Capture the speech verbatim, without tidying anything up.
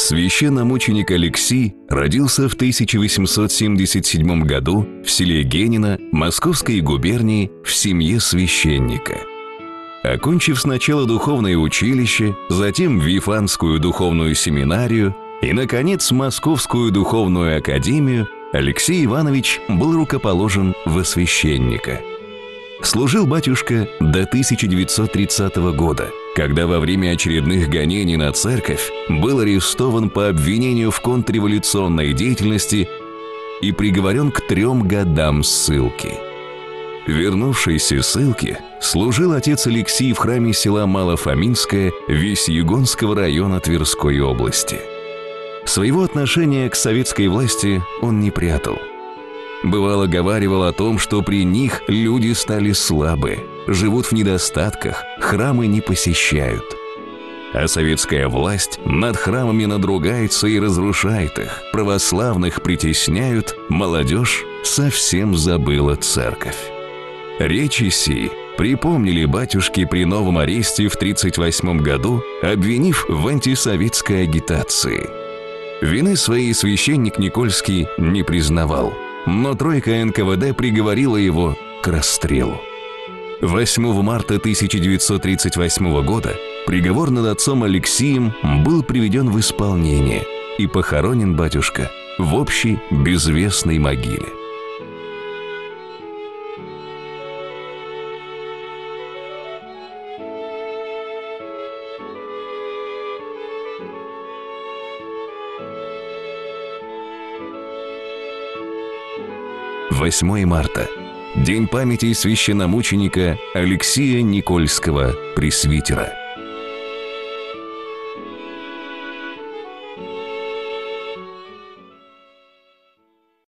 Священномученик Алексий родился в тысяча восемьсот семьдесят седьмом году в селе Генино Московской губернии в семье священника. Окончив сначала духовное училище, затем Вифанскую духовную семинарию и, наконец, Московскую духовную академию, Алексей Иванович был рукоположен во священника. Служил батюшка до тысяча девятьсот тридцатого года, когда во время очередных гонений на церковь был арестован по обвинению в контрреволюционной деятельности и приговорен к трем годам ссылки. Вернувшись из ссылки, служил отец Алексий в храме села Малофоминское Весьегонского района Тверской области. Своего отношения к советской власти он не прятал. Бывало, говаривал о том, что при них люди стали слабы, живут в недостатках, храмы не посещают. А советская власть над храмами надругается и разрушает их, православных притесняют, молодежь совсем забыла церковь. Речи сии припомнили батюшке при новом аресте в тридцать восьмом году, обвинив в антисоветской агитации. Вины своей священник Никольский не признавал, но тройка эн ка вэ дэ приговорила его к расстрелу. восьмого марта тысяча девятьсот тридцать восьмого года приговор над отцом Алексием был приведен в исполнение, и похоронен батюшка в общей безвестной могиле. восьмое марта. День памяти священномученика Алексия Никольского, пресвитера.